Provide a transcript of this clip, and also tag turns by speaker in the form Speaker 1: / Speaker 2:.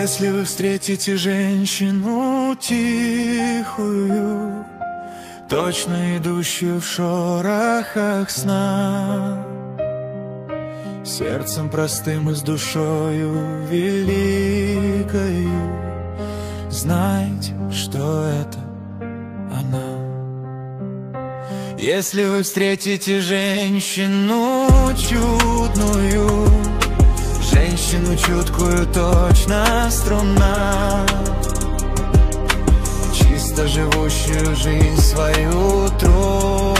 Speaker 1: Если вы встретите женщину тихую, точно идущую в шорохах сна, сердцем простым и с душою великою, знайте, что это она. Если вы встретите женщину чудную, женщину чуткую, точно струна, чисто живущую жизнь свою трудную,